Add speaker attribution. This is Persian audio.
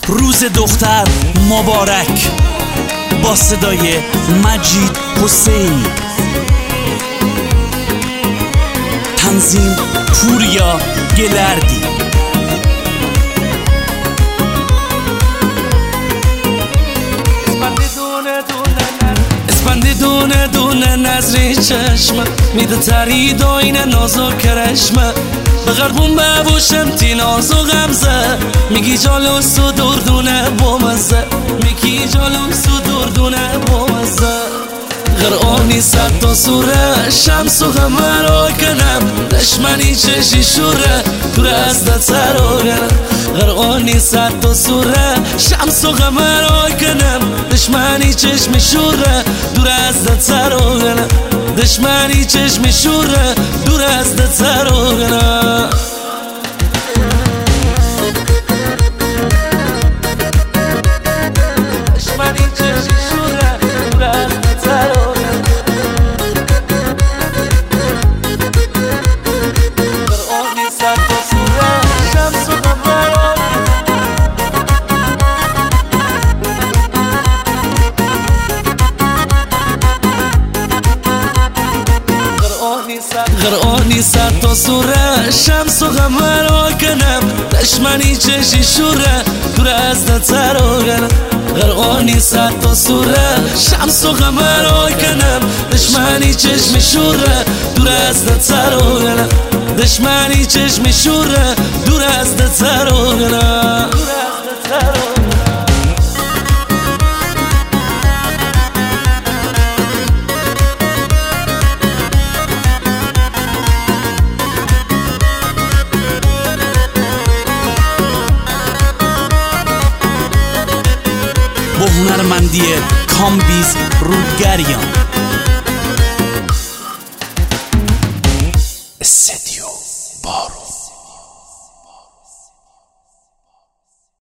Speaker 1: روز دختر مبارک با صدای مجید حسینی، تنظیم پوریا گلردی. اسپند دونه دونه نظری چشمه میده ترید و این نازو کرشمه بغربون ببوشم تی نازو غمزه میگی جالو سو دردونه بومزه میگی جالو سو دردونه بومزه غرقانی صد تا سوره شمس و غمه رو کنم دشمنی چشی شوره دور از دتر رو کنم غرقانی صد تا سوره شمس و غمه رو کنم دشمنی چشم شوره دور از دتر رو کنم دشمنی چشم شوره دور از دتر رو کنم دشمنی چشم شوره دور از دتر رو غرقانی صد تا سوره شمس و غمه رو کنم دشمنی چشی شوره دور از دتر رو کنم غرقانی صد تا سوره شمس و غمه رو کنم دشمنی چشم شوره دور از دتر رو کنم دشمنی چشم شوره دور از دتر رو کنم با هنرمندی کامبیز رودگریان استدیو بارو.